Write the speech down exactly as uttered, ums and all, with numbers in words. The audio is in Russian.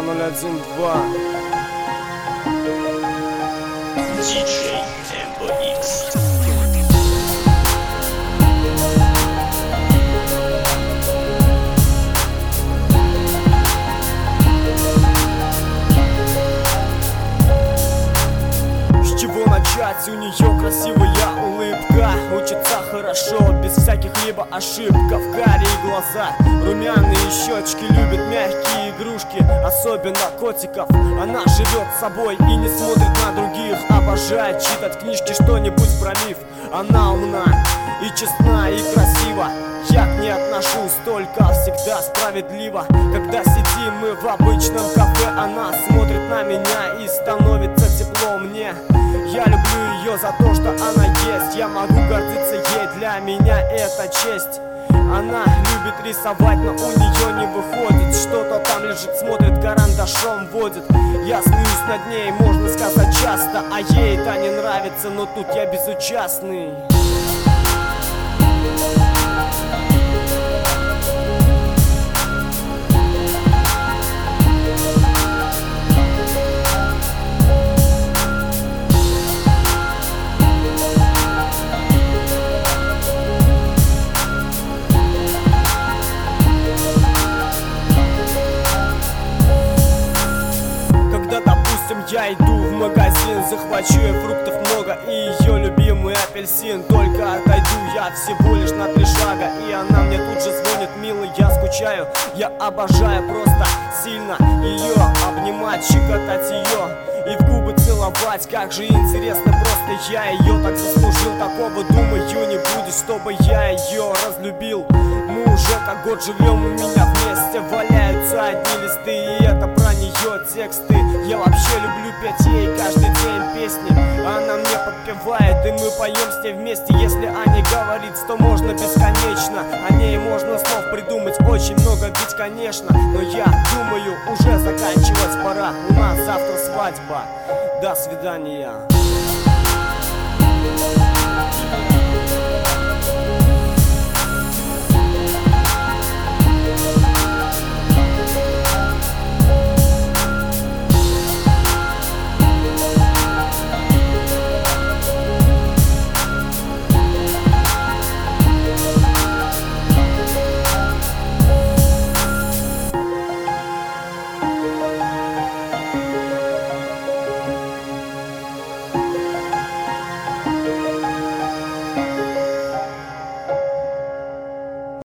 ноль один два. диджей Tempo X. С чего начать? У нее красивая улыбка, учится хорошо, без всяких либо ошибков. Карие глаза, румяные щечки, любит мягкие игрушки, особенно котиков. Она живет собой и не смотрит на других, обожает читать книжки, что-нибудь про миф. Она умна и честна, и красива. Я к ней отношусь только всегда справедливо. Когда сидим мы в обычном кафе, она смотрит на меня и становится тепло мне. Я люблю ее за то, что она есть. Я могу гордиться ей, для меня это честь. Она любит рисовать, но у нее не выходит. Что-то там лежит, смотрит, карандашом водит. Я смеюсь над ней, можно сказать часто, а ей это не нравится, но тут я безучастный. Я иду в магазин, захвачу ей фруктов много и ее любимый апельсин. Только отойду я всего лишь на три шага, и она мне тут же звонит: милый, я скучаю. Я обожаю просто сильно ее обнимать, щекотать ее и в губы целовать. Как же интересно, просто я ее так заслужил. Такого, думаю, не будет, чтобы я ее разлюбил. Мы уже как год живем у меня вместе, валяются одни листы, и это про нее тексты. Я вообще люблю петь ей каждый день песни. Она мне подпевает, и мы поем с ней вместе. Если о ней говорить, то можно бесконечно. О ней можно слов придумать очень много, ведь конечно. Но я думаю, уже заканчивать пора. У нас завтра свадьба. До свидания.